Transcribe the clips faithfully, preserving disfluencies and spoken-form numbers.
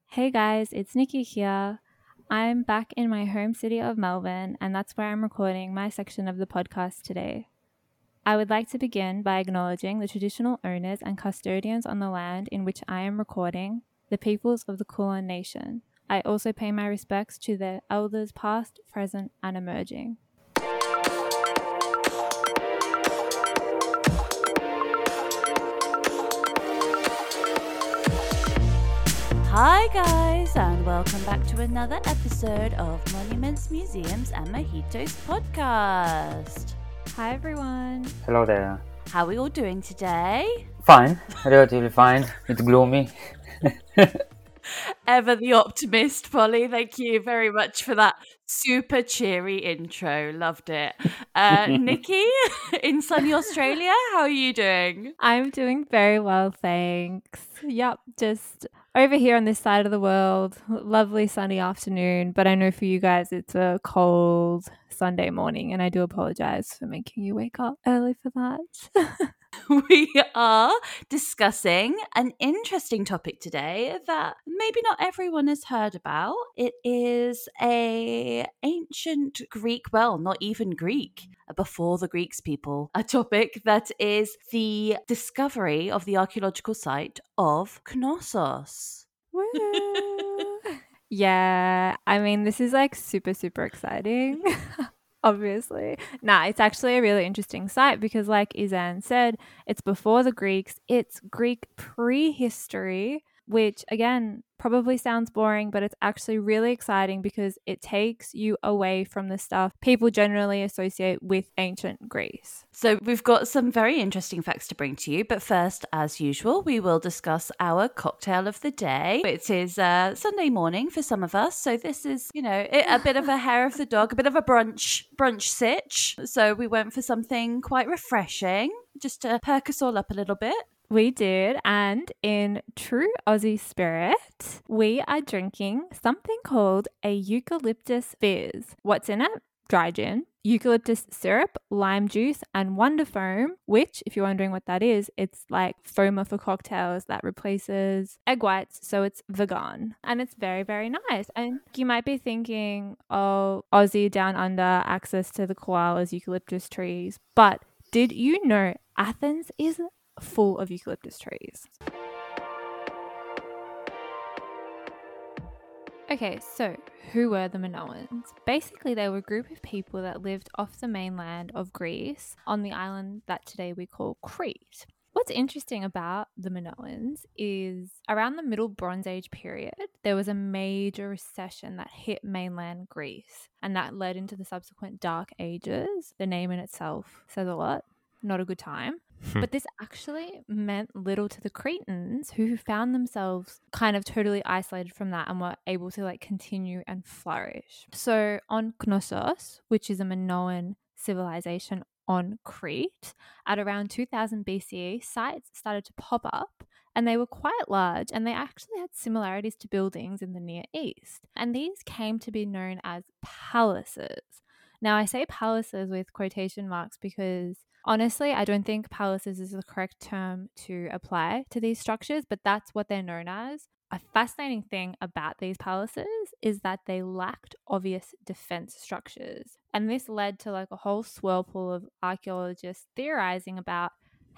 Hey guys, it's Nikki here. I'm back in my home city of Melbourne, and that's where I'm recording my section of the podcast today. I would like to begin by acknowledging the traditional owners and custodians on the land in which I am recording, the peoples of the Kulin Nation. I also pay my respects to their elders past, present, and emerging. Hi guys, and welcome back to another episode of Monuments, Museums and Mojitos podcast. Hi everyone. Hello there. How are we all doing today? Fine, relatively fine. It's gloomy. Ever the optimist, Polly. Thank you very much for that super cheery intro. Loved it. Uh, Nikki, in sunny Australia, how are you doing? I'm doing very well, thanks. Yep, just over here on this side of the world, lovely sunny afternoon, but I know for you guys it's a cold Sunday morning, and I do apologize for making you wake up early for that. We are discussing an interesting topic today that maybe not everyone has heard about. It is a ancient Greek, well, not even Greek, before the Greeks people, a topic that is the discovery of the archaeological site of Knossos. Woo. Yeah, I mean, this is like super, super exciting. Obviously. Nah, it's actually a really interesting site because, like Izan said, it's before the Greeks, it's Greek prehistory, which again probably sounds boring, but it's actually really exciting because it takes you away from the stuff people generally associate with ancient Greece. So we've got some very interesting facts to bring to you, but first, as usual, we will discuss our cocktail of the day. It is uh, Sunday morning for some of us, so this is, you know, a bit of a hair of the dog, a bit of a brunch brunch sitch. So we went for something quite refreshing, just to perk us all up a little bit. We did, and in true Aussie spirit, we are drinking something called a eucalyptus fizz. What's in it? Dry gin, eucalyptus syrup, lime juice, and Wonder Foam, which, if you're wondering what that is, it's like foamer for cocktails that replaces egg whites, so it's vegan. And it's very, very nice. And you might be thinking, oh, Aussie down under, access to the koalas, eucalyptus trees. But did you know Athens is full of eucalyptus trees? Okay, so who were the Minoans? Basically, they were a group of people that lived off the mainland of Greece on the island that today we call Crete. What's interesting about the Minoans is around the Middle Bronze Age period, there was a major recession that hit mainland Greece, and that led into the subsequent Dark Ages. The name in itself says a lot. Not a good time. But this actually meant little to the Cretans, who found themselves kind of totally isolated from that and were able to like continue and flourish. So on Knossos, which is a Minoan civilization on Crete, at around two thousand B C E, sites started to pop up, and they were quite large, and they actually had similarities to buildings in the Near East. And these came to be known as palaces. Now, I say palaces with quotation marks because honestly, I don't think palaces is the correct term to apply to these structures, but that's what they're known as. A fascinating thing about these palaces is that they lacked obvious defense structures. And this led to like a whole swirlpool of archaeologists theorizing about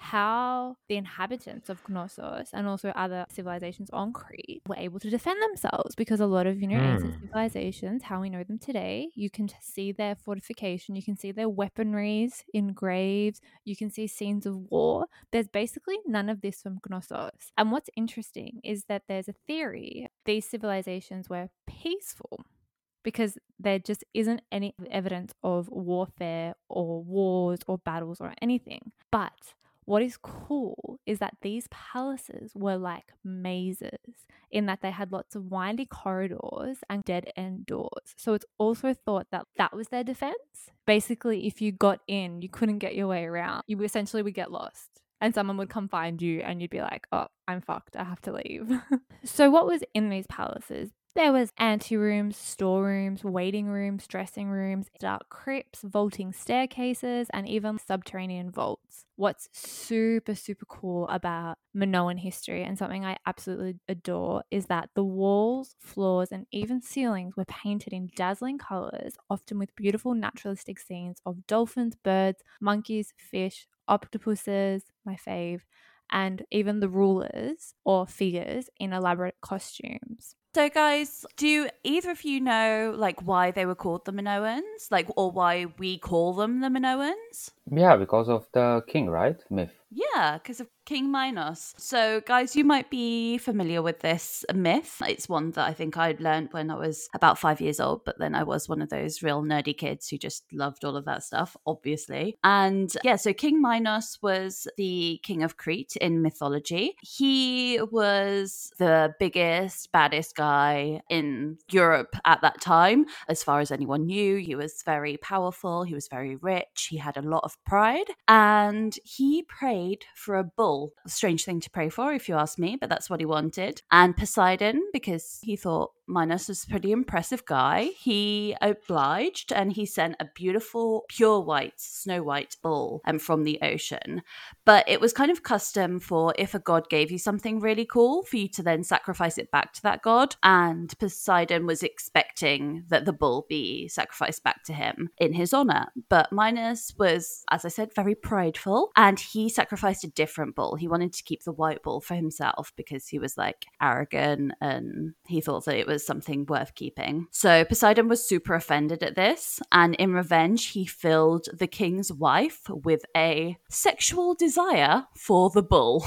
how the inhabitants of Knossos and also other civilizations on Crete were able to defend themselves, because a lot of, you know, mm. ancient civilizations, how we know them today, you can see their fortification, you can see their weaponries in graves, you can see scenes of war. There's basically none of this from Knossos. And what's interesting is that there's a theory these civilizations were peaceful, because there just isn't any evidence of warfare or wars or battles or anything. But what is cool is that these palaces were like mazes, in that they had lots of windy corridors and dead-end doors. So it's also thought that that was their defense. Basically, if you got in, you couldn't get your way around. You essentially would get lost. And someone would come find you and you'd be like, oh, I'm fucked. I have to leave. So what was in these palaces? There was anterooms, storerooms, waiting rooms, dressing rooms, dark crypts, vaulting staircases, and even subterranean vaults. What's super, super cool about Minoan history, and something I absolutely adore, is that the walls, floors, and even ceilings were painted in dazzling colours, often with beautiful naturalistic scenes of dolphins, birds, monkeys, fish, octopuses, my fave, and even the rulers or figures in elaborate costumes. So guys, do either of you know like why they were called the Minoans? Like, or why we call them the Minoans? Yeah, because of the king, right? Myth. Yeah, because of King Minos. So, guys, you might be familiar with this myth. It's one that I think I learned when I was about five years old, but then I was one of those real nerdy kids who just loved all of that stuff, obviously. And yeah, so King Minos was the king of Crete in mythology. He was the biggest, baddest guy in Europe at that time, as far as anyone knew. He was very powerful, he was very rich, he had a lot of pride, and he prayed for a bull. A strange thing to pray for, if you ask me, but that's what he wanted. And Poseidon, because he thought Minos was a pretty impressive guy, he obliged and he sent a beautiful, pure white, snow white bull um, from the ocean. But it was kind of custom for if a god gave you something really cool, for you to then sacrifice it back to that god. And Poseidon was expecting that the bull be sacrificed back to him in his honor. But Minos was, as I said, very prideful, and he sacrificed a different bull. He wanted to keep the white bull for himself because he was like arrogant and he thought that it was something worth keeping. So Poseidon was super offended at this, and in revenge, he filled the king's wife with a sexual desire for the bull.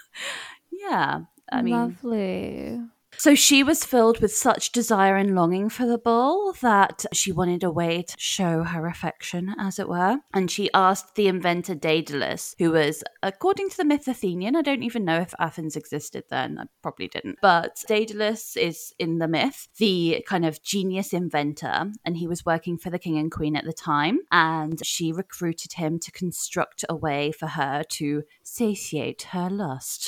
Yeah, I mean, lovely. So she was filled with such desire and longing for the bull that she wanted a way to show her affection, as it were. And she asked the inventor Daedalus, who was, according to the myth, Athenian. I don't even know if Athens existed then. I probably didn't. But Daedalus is, in the myth, the kind of genius inventor. And he was working for the king and queen at the time. And she recruited him to construct a way for her to satiate her lust.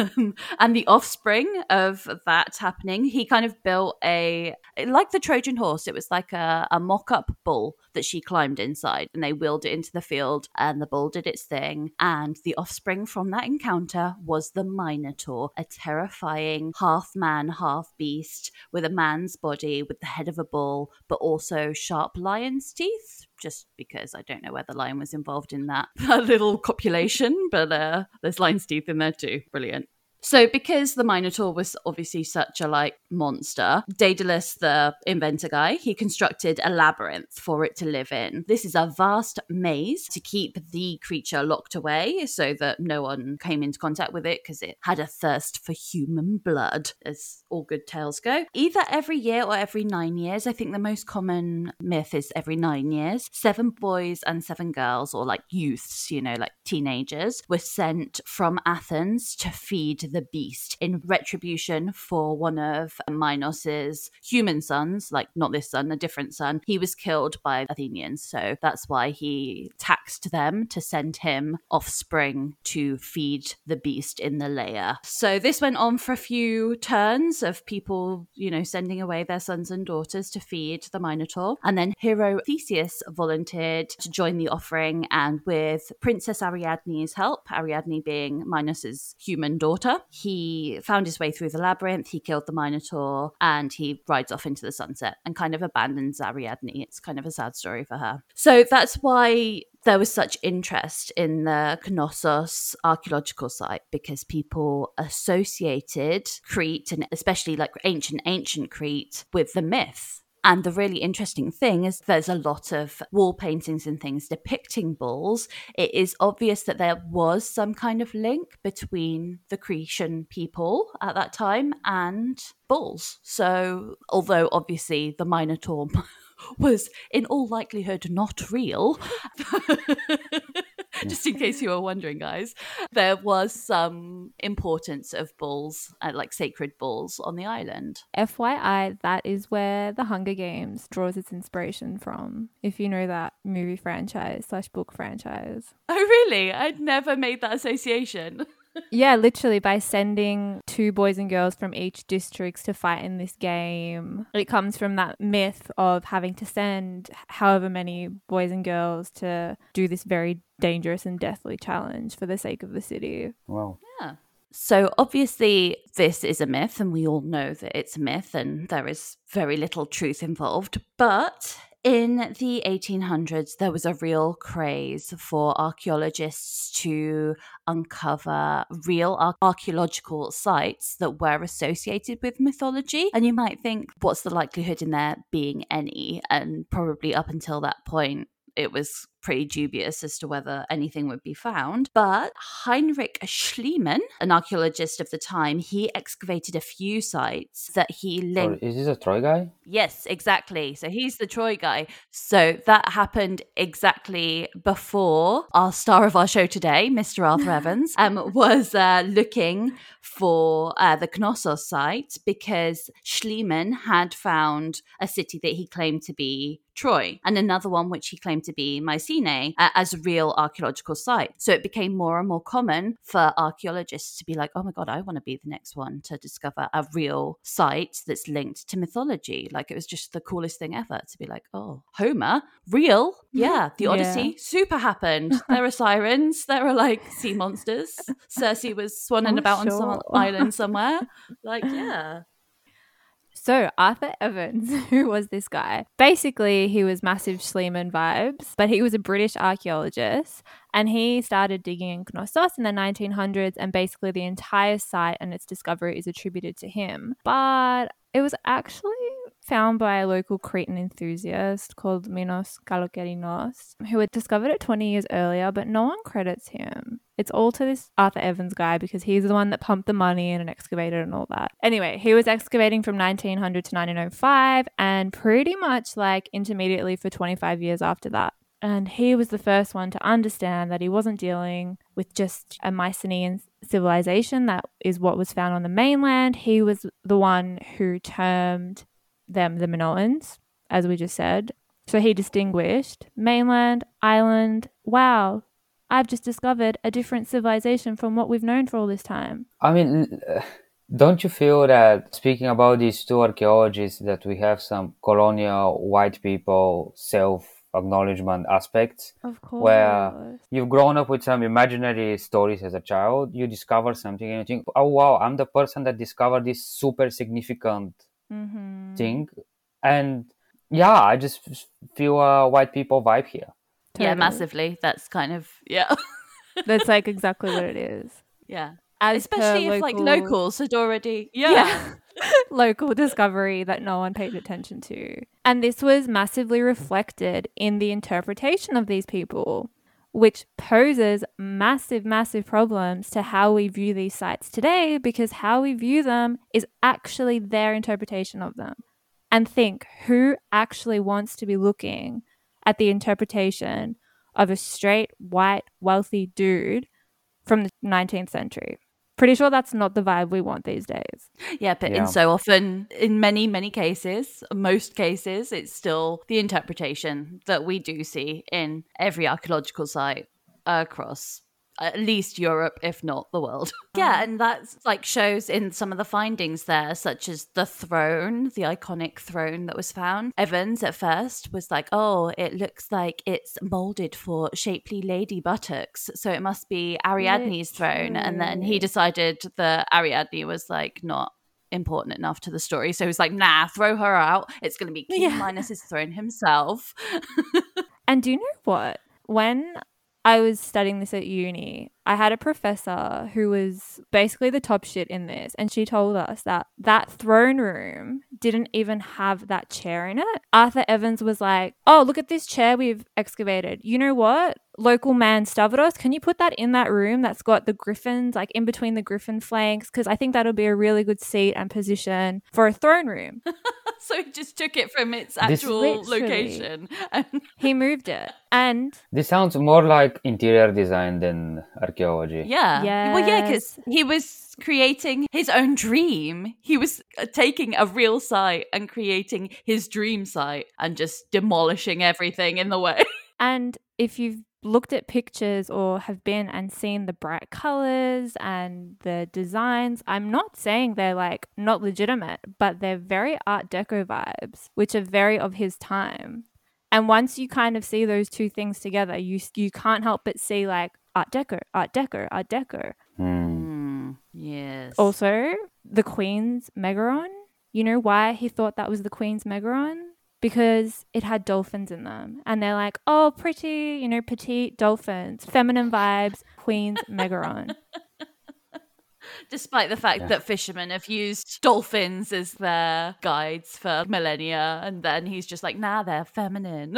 And the offspring of that happening, he kind of built a, like the Trojan horse, it was like a, a mock-up bull that she climbed inside, and they wheeled it into the field and the bull did its thing. And the offspring from that encounter was the Minotaur, a terrifying half man, half beast with a man's body, with the head of a bull, but also sharp lion's teeth. Just because I don't know where the lion was involved in that, that little copulation, but uh, there's lion's teeth in there too. Brilliant. So because the Minotaur was obviously such a like monster, Daedalus, the inventor guy, he constructed a labyrinth for it to live in. This is a vast maze to keep the creature locked away so that no one came into contact with it, because it had a thirst for human blood, as all good tales go. Either every year or every nine years. I think the most common myth is every nine years. Seven boys and seven girls, or like youths, you know, like teenagers, were sent from Athens to feed the beast in retribution for one of Minos's human sons, like not this son, a different son. He was killed by Athenians, so that's why he taxed them to send him offspring to feed the beast in the lair. So this went on for a few turns of people, you know, sending away their sons and daughters to feed the Minotaur. And then hero Theseus volunteered to join the offering, and with Princess Ariadne's help, Ariadne being Minos's human daughter, he found his way through the labyrinth, he killed the Minotaur, and he rides off into the sunset and kind of abandons Ariadne. It's kind of a sad story for her. So that's why there was such interest in the Knossos archaeological site, because people associated Crete, and especially like ancient, ancient Crete, with the myth. And the really interesting thing is there's a lot of wall paintings and things depicting bulls. It is obvious that there was some kind of link between the Cretan people at that time and bulls. So although obviously the Minotaur was in all likelihood not real, just in case you were wondering, guys, there was some importance of bulls, uh, like sacred bulls on the island. F Y I, that is where the Hunger Games draws its inspiration from, if you know that movie franchise slash book franchise. Oh, really? I'd never made that association. Yeah, literally by sending two boys and girls from each districts to fight in this game. It comes from that myth of having to send however many boys and girls to do this very dangerous and deathly challenge for the sake of the city. Wow. Yeah. So obviously this is a myth and we all know that it's a myth and there is very little truth involved. But in the eighteen hundreds, there was a real craze for archaeologists to uncover real ar- archaeological sites that were associated with mythology. And you might think, what's the likelihood in there being any? And probably up until that point, it was pretty dubious as to whether anything would be found. But Heinrich Schliemann, an archaeologist of the time, he excavated a few sites that he Or linked. is this a Troy guy? Yes, exactly. So he's the Troy guy. So that happened exactly before our star of our show today, Mister Arthur Evans, um, was uh, looking for uh, the Knossos site because Schliemann had found a city that he claimed to be Troy and another one which he claimed to be Mycenae uh, as a real archaeological site. So it became more and more common for archaeologists to be like, oh my God, I want to be the next one to discover a real site that's linked to mythology. Like it was just the coolest thing ever to be like, oh, Homer, real? Yeah, the Odyssey, Yeah. super happened. There are sirens, there are like sea monsters. Circe was swanning Oh, about on some sure. island somewhere. Like, yeah. So Arthur Evans, who was this guy? Basically, he was massive Schliemann vibes, but he was a British archaeologist and he started digging in Knossos in the nineteen hundreds and basically the entire site and its discovery is attributed to him. But it was actually found by a local Cretan enthusiast called Minos Kalokerinos, who had discovered it twenty years earlier, but no one credits him. It's all to this Arthur Evans guy because he's the one that pumped the money in and excavated and all that. Anyway, he was excavating from nineteen hundred to nineteen oh five and pretty much like intermediately for twenty-five years after that. And he was the first one to understand that he wasn't dealing with just a Mycenaean civilization. That is what was found on the mainland. He was the one who termed them the Minoans, as we just said. So he distinguished mainland, island. Wow, I've just discovered a different civilization from what we've known for all this time. I mean, uh, don't you feel that speaking about these two archaeologists that we have some colonial white people self-acknowledgement aspects? Of course. Where you've grown up with some imaginary stories as a child, you discover something and you think, oh wow, I'm the person that discovered this super significant mm-hmm. thing. And yeah, I just feel a white people vibe here. Totally. Yeah, massively. That's kind of, yeah. That's like exactly what it is. Yeah. As Especially if local, like locals had already, yeah. yeah. local discovery that no one paid attention to. And this was massively reflected in the interpretation of these people, which poses massive, massive problems to how we view these sites today, because how we view them is actually their interpretation of them. And think, who actually wants to be looking at the interpretation of a straight, white, wealthy dude from the nineteenth century? Pretty sure that's not the vibe we want these days. Yeah, but Yeah. in so often, in many, many cases, most cases, it's still the interpretation that we do see in every archaeological site across at least Europe, if not the world. Yeah, and that's like shows in some of the findings there, such as the throne, the iconic throne that was found. Evans at first was like, oh, it looks like it's molded for shapely lady buttocks, so it must be Ariadne's throne. And then he Literally. decided that Ariadne was like not important enough to the story, so he was like, nah, throw her out. It's going to be King Yeah. Minos's throne himself. And do you know what? When I was studying this at uni, I had a professor who was basically the top shit in this, and she told us that that throne room didn't even have that chair in it. Arthur Evans was like, oh, look at this chair we've excavated. You know what? Local man Stavros, can you put that in that room that's got the griffins, like in between the griffin flanks? Because I think that'll be a really good seat and position for a throne room. So he just took it from its This- actual Literally. location. And He moved it. And This sounds more like interior design than archaeology. yeah. Well, yeah, because Yes. he was creating his own dream. He was uh, taking a real site and creating his dream site and just demolishing everything in the way. And if you've looked at pictures or have been and seen the bright colors and the designs, I'm not saying they're like not legitimate, but they're very Art Deco vibes, which are very of his time. And once you kind of see those two things together, you you can't help but see like Art Deco, Art Deco, Art Deco. Mm, yes. Also, the Queen's Megaron. You know why he thought that was the Queen's Megaron? Because it had dolphins in them. And they're like, oh, pretty, you know, petite dolphins, feminine vibes, Queen's Megaron. Despite the fact Yeah. that fishermen have used dolphins as their guides for millennia, and then he's just like, nah, they're feminine.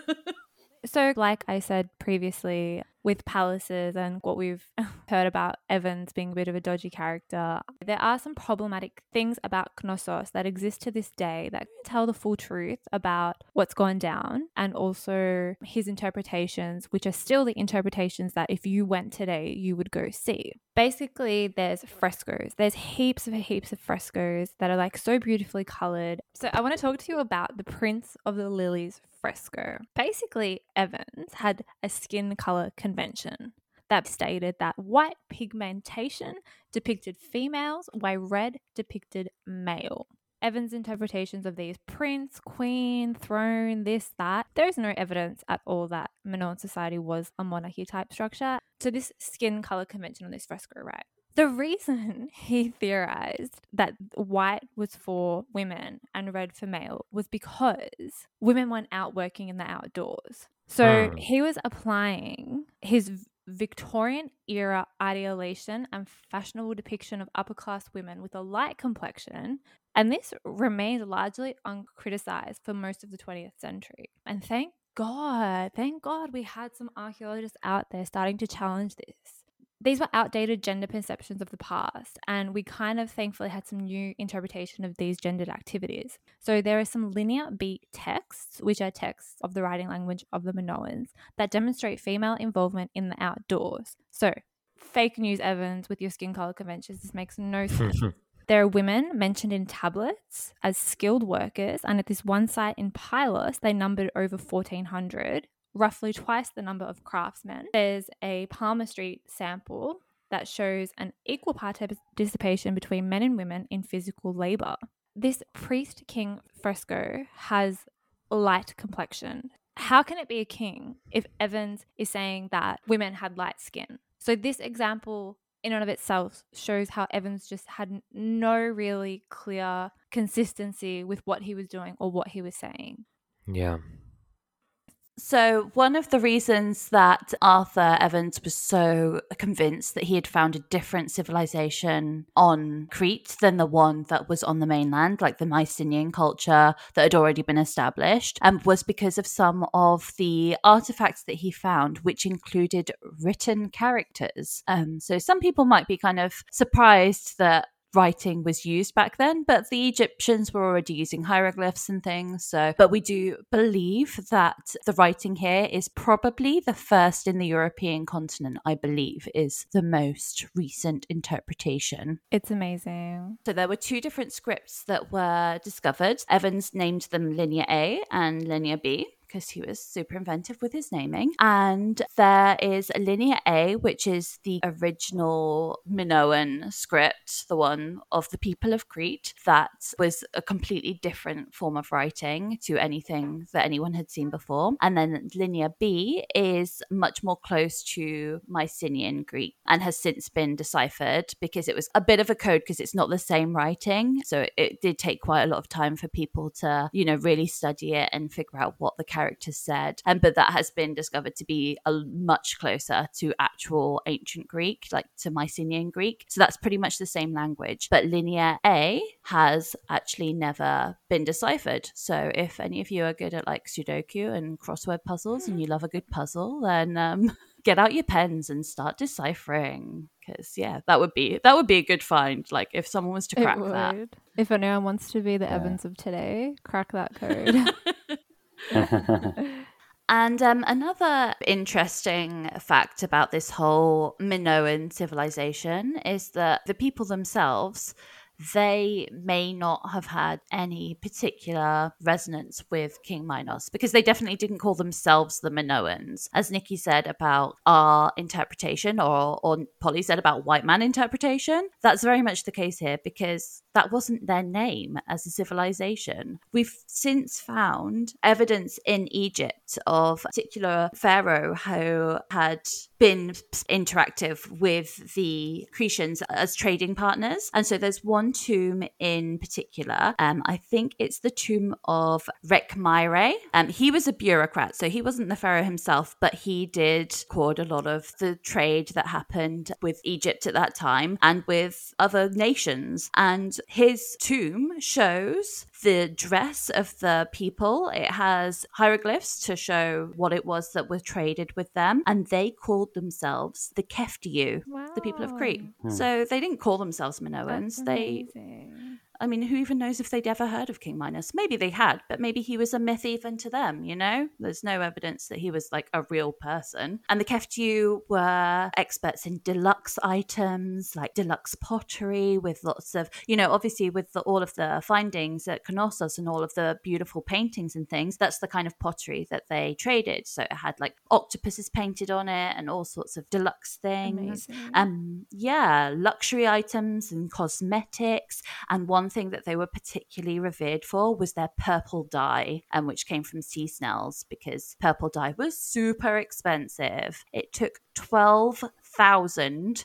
So like I said previously, with palaces and what we've heard about Evans being a bit of a dodgy character, there are some problematic things about Knossos that exist to this day that tell the full truth about what's gone down, and also his interpretations, which are still the interpretations that if you went today, you would go see. Basically, there's frescoes. There's heaps of heaps of frescoes that are like so beautifully colored. So I want to talk to you about the Prince of the Lilies fresco. Basically, Evans had a skin color convention that stated that white pigmentation depicted females, while red depicted male. Evans' interpretations of these prince, queen, throne, this, that, there is no evidence at all that Minoan society was a monarchy type structure. So this skin color convention on this fresco, right? The reason he theorized that white was for women and red for male was because women weren't out working in the outdoors. So Hmm. he was applying his Victorian era idealization and fashionable depiction of upper class women with a light complexion, and this remained largely uncriticized for most of the twentieth century. And thank God, thank God we had some archaeologists out there starting to challenge this. These were outdated gender perceptions of the past, and we kind of thankfully had some new interpretation of these gendered activities. So there are some linear B texts, which are texts of the writing language of the Minoans, that demonstrate female involvement in the outdoors. So fake news, Evans, with your skin color conventions, this makes no sense. There are women mentioned in tablets as skilled workers, and at this one site in Pylos, they numbered over fourteen hundred. Roughly twice the number of craftsmen. There's a Palmer Street sample that shows an equal participation between men and women in physical labor. This priest king fresco has light complexion. How can it be a king if Evans is saying that women had light skin? So this example in and of itself shows how Evans just had no really clear consistency with what he was doing or what he was saying. Yeah. So one of the reasons that Arthur Evans was so convinced that he had found a different civilization on Crete than the one that was on the mainland, like the Mycenaean culture that had already been established, um, was because of some of the artifacts that he found, which included written characters. Um, so some people might be kind of surprised that writing was used back then, but the Egyptians were already using hieroglyphs and things. So, but we do believe that the writing here is probably the first in the European continent, I believe, is the most recent interpretation. It's amazing. So there were two different scripts that were discovered. Evans named them Linear A and Linear B, because he was super inventive with his naming. And there is Linear A, which is the original Minoan script, the one of the people of Crete, that was a completely different form of writing to anything that anyone had seen before. And then Linear B is much more close to Mycenaean Greek and has since been deciphered because it was a bit of a code because it's not the same writing. So it did take quite a lot of time for people to, you know, really study it and figure out what the characters said. And but that has been discovered to be a much closer to actual ancient Greek, like to Mycenaean Greek. So that's pretty much the same language. But Linear A has actually never been deciphered. So if any of you are good at like Sudoku and crossword puzzles and you love a good puzzle, then um, get out your pens and start deciphering. Because yeah, that would be that would be a good find. Like if someone was to crack it would. that. If anyone wants to be the Yeah. Evans of today, crack that code. And um, another interesting fact about this whole Minoan civilization is that the people themselves, they may not have had any particular resonance with King Minos, because they definitely didn't call themselves the Minoans. As Nikki said about our interpretation, or, or Polly said about white man interpretation, that's very much the case here, because that wasn't their name as a civilization. We've since found evidence in Egypt of a particular pharaoh who had been interactive with the Cretians as trading partners. And so there's one tomb in particular. Um, I think it's the tomb of Rekhmire. Um, he was a bureaucrat, so he wasn't the pharaoh himself, but he did record a lot of the trade that happened with Egypt at that time and with other nations. And his tomb shows the dress of the people. It has hieroglyphs to show what it was that was traded with them. And they called themselves the Keftiu, Wow. the people of Crete. Hmm. So they didn't call themselves Minoans. That's They amazing. I mean, who even knows if they'd ever heard of King Minos? Maybe they had, but maybe he was a myth even to them, you know? There's no evidence that he was like a real person. And the Keftiu were experts in deluxe items, like deluxe pottery with lots of, you know, obviously with the, all of the findings at Knossos and all of the beautiful paintings and things, that's the kind of pottery that they traded. So it had like octopuses painted on it and all sorts of deluxe things. Amazing. Um, yeah, luxury items and cosmetics. And one thing that they were particularly revered for was their purple dye, um, which came from sea snails, because purple dye was super expensive. It took twelve thousand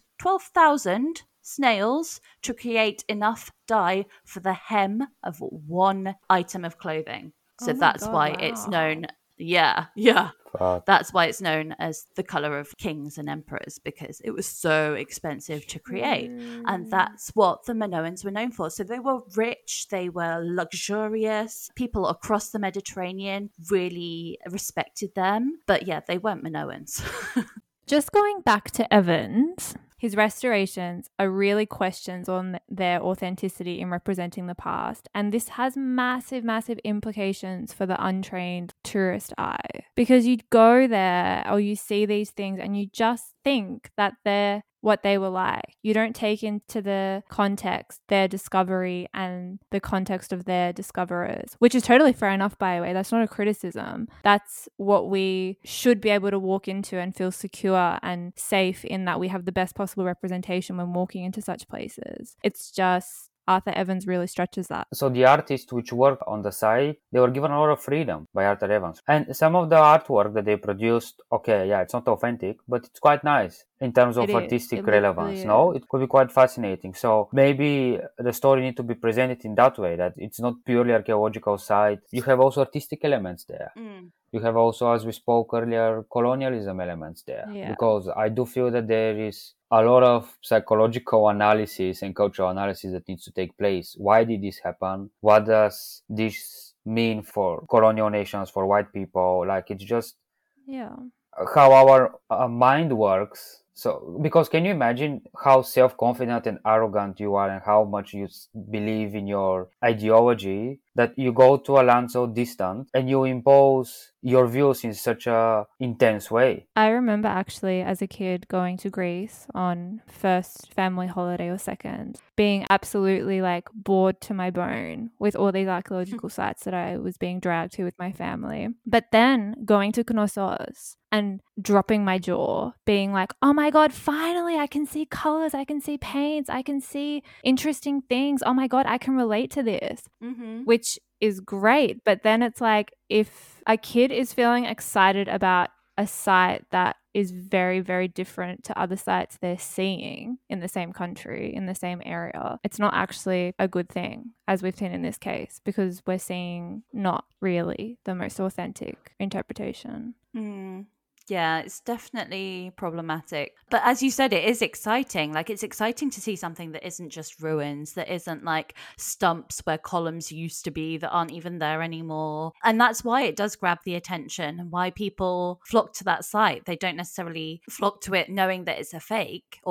snails to create enough dye for the hem of one item of clothing. So Oh my that's God, why wow. it's known. Yeah, yeah. Fuck. That's why it's known as the color of kings and emperors, because it was so expensive to create. And that's what the Minoans were known for. So they were rich, they were luxurious. People across the Mediterranean really respected them. But yeah, they weren't Minoans. Just going back to Evans, his restorations are really questions on their authenticity in representing the past. And this has massive, massive implications for the untrained tourist eye. Because you go there or you see these things and you just think that they're what they were like. You don't take into the context their discovery and the context of their discoverers, which is totally fair enough, by the way. That's not a criticism. That's what we should be able to walk into and feel secure and safe in, that we have the best possible representation when walking into such places. It's just Arthur Evans really stretches that. So the artists which work on the site, they were given a lot of freedom by Arthur Evans. And some of the artwork that they produced, okay, yeah, it's not authentic, but it's quite nice in terms of It is. artistic It relevance. really No, is. it could be quite fascinating. So maybe the story need to be presented in that way, that it's not purely archaeological site. You have also artistic elements there. Mm. You have also, as we spoke earlier, colonialism elements there. Yeah. Because I do feel that there is a lot of psychological analysis and cultural analysis that needs to take place. Why did this happen? What does this mean for colonial nations, for white people? Like, it's just Yeah. how our uh, mind works. So, because can you imagine how self-confident and arrogant you are and how much you s- believe in your ideology, that you go to a land so distant and you impose your views in such a intense way? I remember actually as a kid going to Greece on first family holiday or second, being absolutely like bored to my bone with all these archaeological sites that I was being dragged to with my family. But then going to Knossos and dropping my jaw, being like, oh my God, finally I can see colors, I can see paints, I can see interesting things. Oh my God, I can relate to this, Mm-hmm. which is great. But then it's like, if a kid is feeling excited about a site that is very, very different to other sites they're seeing in the same country, in the same area, it's not actually a good thing, as we've seen in this case, because we're seeing not really the most authentic interpretation. Mm. Yeah, it's definitely problematic. But as you said, it is exciting. Like, it's exciting to see something that isn't just ruins, that isn't like stumps where columns used to be that aren't even there anymore. And that's why it does grab the attention and why people flock to that site. They don't necessarily flock to it knowing that it's a fake, or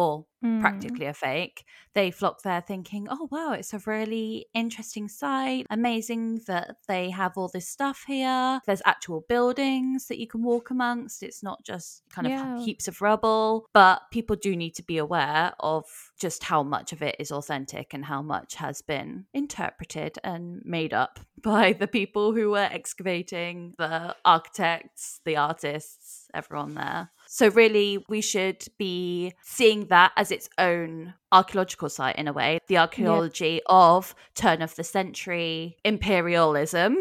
Mm. practically a fake. They flock there thinking, oh, wow, it's a really interesting site. Amazing that they have all this stuff here. There's actual buildings that you can walk amongst. It's not just kind Yeah. of heaps of rubble. But people do need to be aware of just how much of it is authentic and how much has been interpreted and made up by the people who were excavating, the architects, the artists, everyone there. So really, we should be seeing that as its own archaeological site in a way. The archaeology of turn of the century imperialism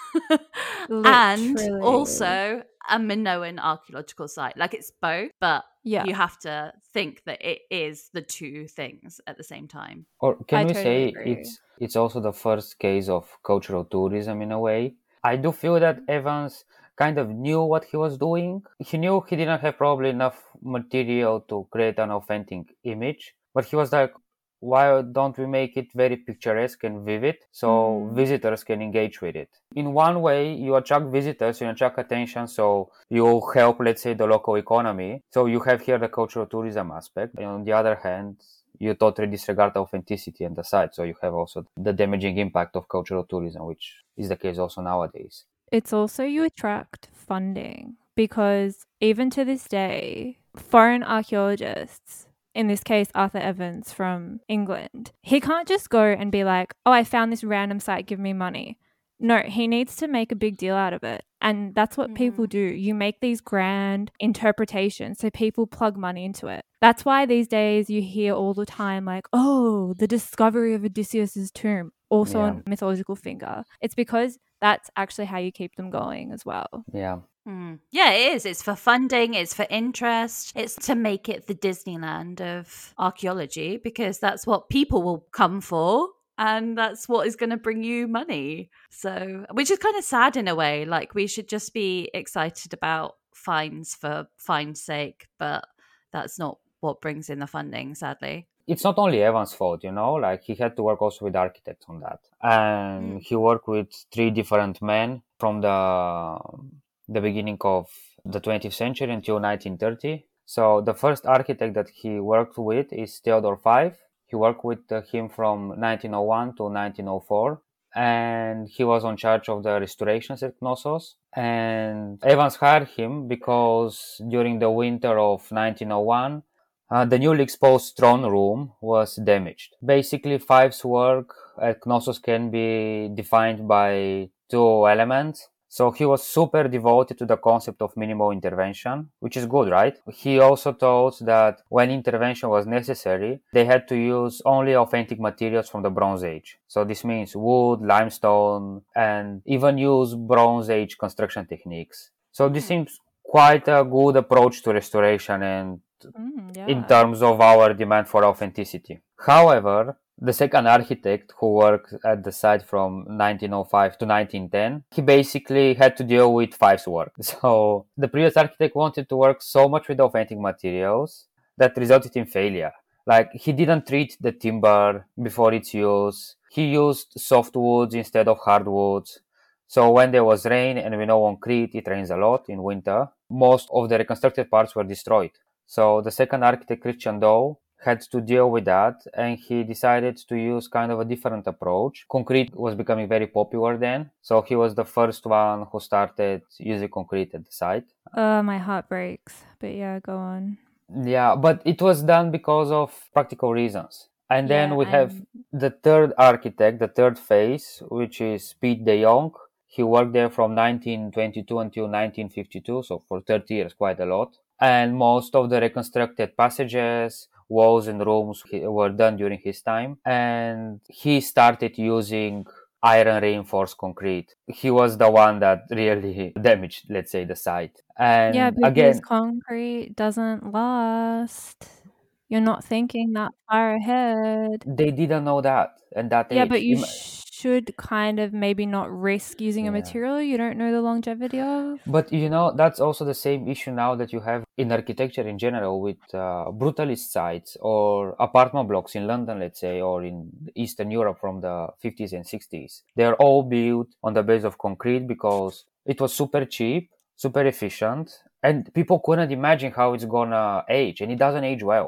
and Literally. also a Minoan archaeological site. Like it's both, but Yeah. you have to think that it is the two things at the same time. Or can I we totally say agree. it's it's also the first case of cultural tourism in a way? I do feel that Evans kind of knew what he was doing. He knew he didn't have probably enough material to create an authentic image, but he was like, why don't we make it very picturesque and vivid so Mm. visitors can engage with it? In one way, you attract visitors, you attract attention, so you help, let's say, the local economy. So you have here the cultural tourism aspect. And on the other hand, you totally disregard the authenticity and the site. So you have also the damaging impact of cultural tourism, which is the case also nowadays. It's also you attract funding because even to this day, foreign archaeologists, in this case Arthur Evans from England, he can't just go and be like, oh, I found this random site, give me money. No, he needs to make a big deal out of it. And that's what people do. You make these grand interpretations so people plug money into it. That's why these days you hear all the time like, oh, the discovery of Odysseus's tomb, also Yeah. on mythological finger. It's because that's actually how you keep them going as well. Yeah. Mm. Yeah, it is. It's for funding, it's for interest, it's to make it the Disneyland of archaeology because that's what people will come for and that's what is going to bring you money. So, which is kind of sad in a way. Like, we should just be excited about finds for find's sake, but that's not what brings in the funding, sadly. It's not only Evan's fault, you know, like he had to work also with architects on that. And Mm. he worked with three different men from the the beginning of the twentieth century until nineteen thirty. So the first architect that he worked with is Theodore Five. He worked with uh, him from nineteen oh one to nineteen oh four. And he was on charge of the restorations at Knossos. And Evans hired him because during the winter of nineteen oh one, Uh, the newly exposed throne room was damaged. Basically, Five's work at Knossos can be defined by two elements. So he was super devoted to the concept of minimal intervention, which is good, right? He also thought that when intervention was necessary, they had to use only authentic materials from the Bronze Age. So this means wood, limestone, and even use Bronze Age construction techniques. So this seems quite a good approach to restoration and Mm, yeah. in terms of our demand for authenticity. However, the second architect who worked at the site from nineteen oh five to nineteen ten, he basically had to deal with Five's work. So the previous architect wanted to work so much with authentic materials that resulted in failure. Like, he didn't treat the timber before its use. He used softwoods instead of hardwoods. So when there was rain, and we know on Crete it rains a lot in winter, most of the reconstructed parts were destroyed. So the second architect, Christian Doe, had to deal with that, and he decided to use kind of a different approach. Concrete was becoming very popular then, so he was the first one who started using concrete at the site. Uh, my heart breaks. But yeah, go on. Yeah, but it was done because of practical reasons. And then Yeah, we have and- the third architect, the third phase, which is Piet de Jong. He worked there from nineteen twenty-two until nineteen fifty-two, so for thirty years, quite a lot. And most of the reconstructed passages, walls, and rooms were done during his time. And he started using iron reinforced concrete. He was the one that really damaged, let's say, the site. And yeah, because again, concrete doesn't last. You're not thinking that far ahead. they didn't know that at that Yeah, age. but you Ima- should kind of maybe not risk using a Yeah. material you don't know the longevity of. But you know, that's also the same issue now that you have in architecture in general with uh, brutalist sites or apartment blocks in London, let's say, or in Eastern Europe from the fifties and sixties. They're all built on the base of concrete because it was super cheap, super efficient, and people couldn't imagine how it's gonna age, and it doesn't age well.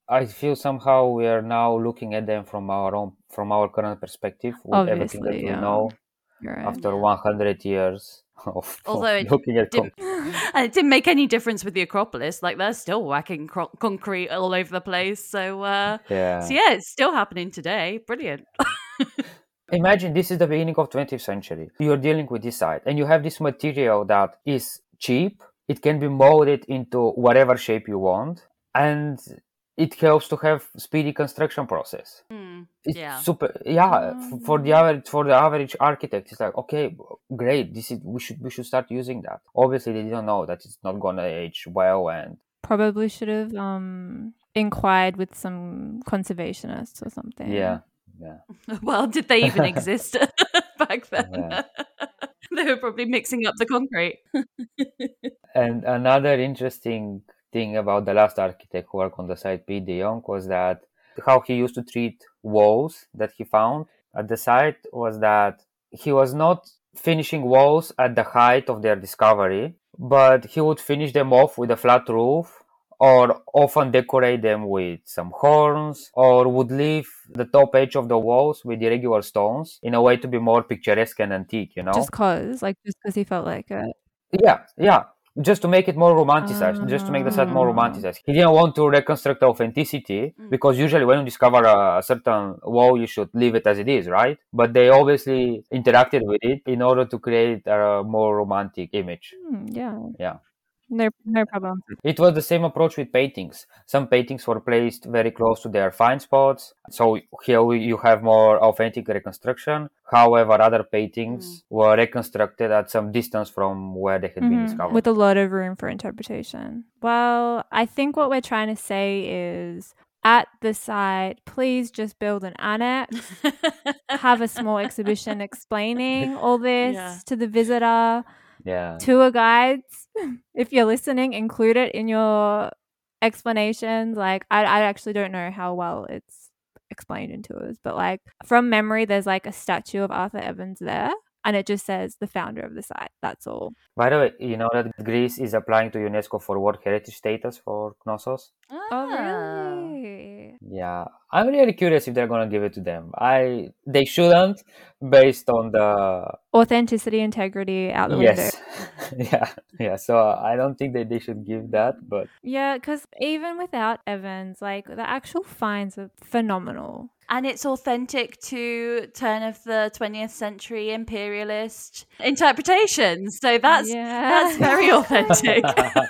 I feel somehow we are now looking at them from our own, from our current perspective, with everything that Obviously, we yeah. know You're right. after Yeah. one hundred years of, of Although it looking at didn't, concrete. and it didn't make any difference with the Acropolis. Like they're still whacking cro- concrete all over the place. So, uh, Yeah. so yeah, it's still happening today. Brilliant. Imagine this is the beginning of twentieth century. You're dealing with this site, and you have this material that is cheap. It can be molded into whatever shape you want, and it helps to have speedy construction process. Mm, It's yeah. super, yeah. f- For the average, for the average architect, it's like, okay, great. This is we should we should start using that. Obviously, they didn't know that it's not gonna age well, and Probably should have um inquired with some conservationists or something. yeah, yeah. Well, did they even exist back then? Yeah. They were probably mixing up the concrete. And another interesting thing about the last architect who worked on the site, Pete de Jong, was that how he used to treat walls that he found at the site was that he was not finishing walls at the height of their discovery, but he would finish them off with a flat roof, or often decorate them with some horns, or would leave the top edge of the walls with irregular stones in a way to be more picturesque and antique, you know? Just cause, like, just because he felt like it. Yeah, yeah. Just to make it more romanticized, just to make the site more Ah. romanticized. He didn't want to reconstruct the authenticity Mm. because usually when you discover a, a certain wall, you should leave it as it is, right? But they obviously interacted with it in order to create a more romantic image. Hmm, yeah. Yeah. No, no problem. It was the same approach with paintings. Some paintings were placed very close to their fine spots, so here we- you have more authentic reconstruction. However, other paintings were reconstructed at some distance from where they had been Mhm, discovered. with a lot of room for interpretation. Well, I think what we're trying to say is at the site, please just build an annex, have a small exhibition explaining all this Yeah. to the visitor. Yeah. Tour guides, if you're listening, include it in your explanations. Like, I, I actually don't know how well it's explained in tours, but like from memory, there's like a statue of Arthur Evans there, and it just says the founder of the site. That's all. By the way, you know that Greece is applying to UNESCO for World Heritage status for Knossos? Oh, Ah. really? Yeah. I'm really curious if they're gonna give it to them. I they shouldn't, based on the Authenticity, integrity out the yes. window. yeah, yeah. So uh, I don't think that they should give that, but Yeah, because even without Evans, like the actual finds are phenomenal. And it's authentic to turn of the twentieth century imperialist interpretations. So that's Yeah. that's very authentic.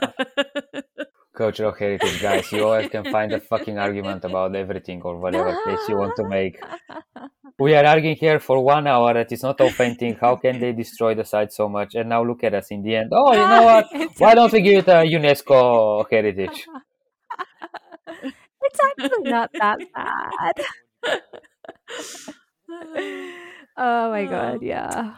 cultural heritage, guys, you always can find a fucking argument about everything or whatever case you want to make. We are arguing here for one hour that it's not authentic. How can they destroy the site so much? And now look at us in the end. Oh, you know what? It's Why don't we give it a UNESCO heritage? It's actually not that bad. Oh my god, yeah.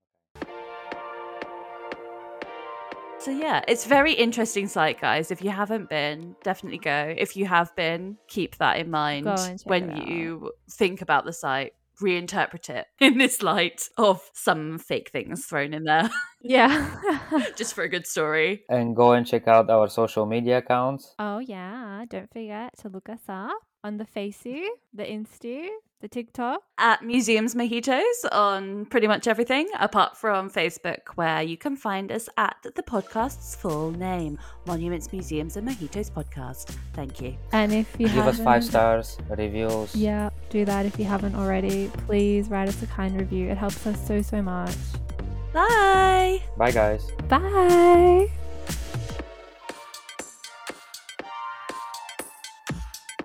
So yeah, it's very interesting site, guys. If you haven't been, definitely go. If you have been, keep that in mind Go and check when it out. you think about the site. Reinterpret it in this light of some fake things thrown in there Yeah. just for a good story. And go and check out our social media accounts. Oh yeah, don't forget to look us up on the Facey, the Insta, the TikTok. At Museums Mojitos on pretty much everything, apart from Facebook, where you can find us at the podcast's full name, Monuments, Museums and Mojitos Podcast. Thank you. And if you Give us haven't, five stars, reviews. yeah, do that if you haven't already. Please write us a kind review. It helps us so so much. Bye! Bye, guys. Bye.